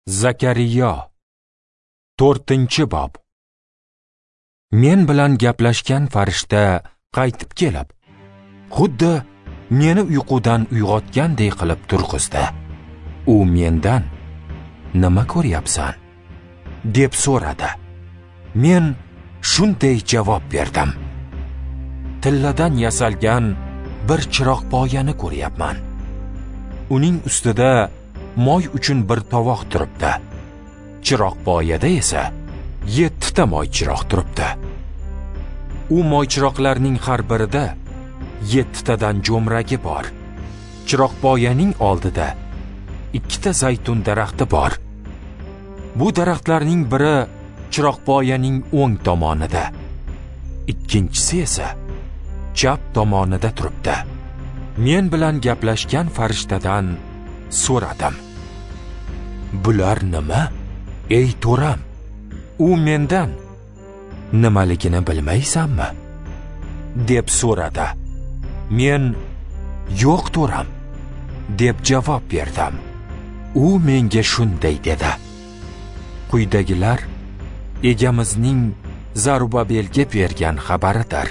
Zakariya 4-bob. Men bilan gaplashgan farishta qaytib kelib, xuddi meni uyqudan uyg'otgandek qilib turg'izdi. U mendan "Nima ko'ryapsan?" deb so'radi. Men shunday javob berdim: "Tilladan yasalgan bir chiroqpoyani ko'ryapman. Uning ustida moy uchun bir tovoq turibdi. Chiroqpoyada esa 7 ta moy chiroq turibdi. U moy chiroqlarning har birida 7 tadan jo'mragi bor. Chiroqpoyaning oldida 2 ta zaytun daraxti bor. Bu daraxtlarning biri chiroqpoyaning o'ng tomonida, ikkinchisi esa chap tomonida turibdi." Men bilan gaplashgan farishtadan so'radim: "Bular nima, ey to'ram?" U mendan "Nimaligini bilmaysanmi?" deb so'radi. Men "Yo'q to'ram" deb javob berdim. U menga shunday dedi: "Quyidagilar egamizning Zarubabelga bergan xabaridir.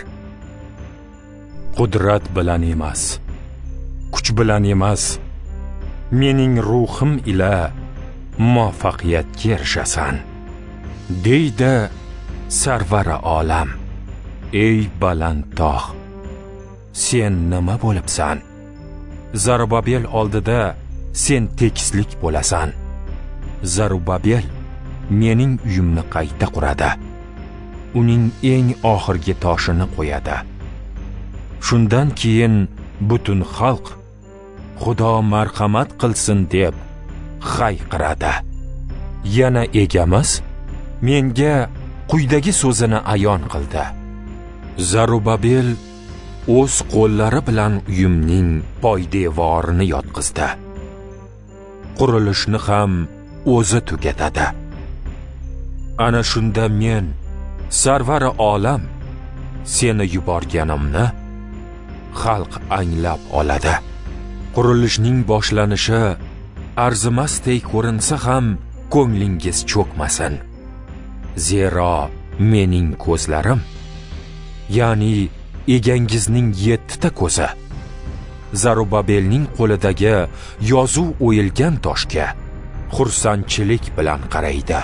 Qudrat bilan emas, kuch bilan emas, mening ruhim ila muvaffaqiyatga erishasan, deydi Sarvari olam. Ey baland tog', sen nima bo'libsan? Zarubabel oldida sen tekislik bo'lasan. Zarubabel mening uyimni qayta quradi. Uning eng oxirgi toshini qo'yadi. Shundan keyin butun xalq Xudo marhamat qilsin deb hayqiradi." Yana egamiz menga quyidagi so'zini ayon qildi: "Zarubabel o'z qo'llari bilan uyimning poydevorini yotqizdi. Qurilishni ham o'zi tugatadi. Ana shunda men, Sarvari olam, seni yuborganimni xalq anglab oladi. Qurilishning boshlanishi arzimasdek ko'rinsa ham ko'nglingiz cho'kmasin. Zero mening ko'zlarim, ya'ni egangizning 7 ta ko'zi, Zarubabelning qo'lidagi yozuv o'yilgan toshga xursandchilik bilan qaraydi."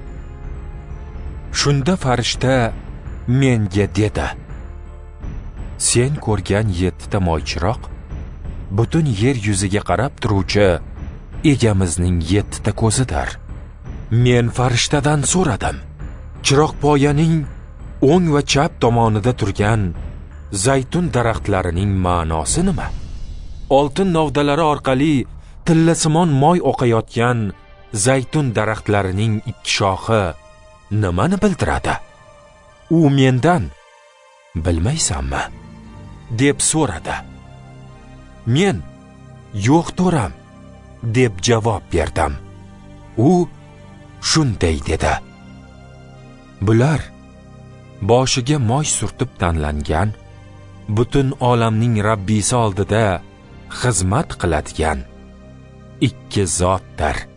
Shunda farishta menga dedi: "Sen ko'rgan 7 ta moychiroq butun yer yuziga qarab turuvchi egamizning 7 ta ko'zidir." Men farishtadan so'radim: "Chiroqpoyaning o'ng va chap tomonida turgan zaytun daraxtlarining ma'nosi nima? Oltin novdalari orqali tillasimon moy oqayotgan zaytun daraxtlarining 2 shoxi nimani bildiradi?" U mendan "Bilmaysanmi?" deb so'radi. Men "Yo'q to'ram" deb javob berdim. U shunday dedi: "Bular boshiga moy surtib tanlangan, butun olamning Rabbisi oldida xizmat qiladigan 2 zotdir.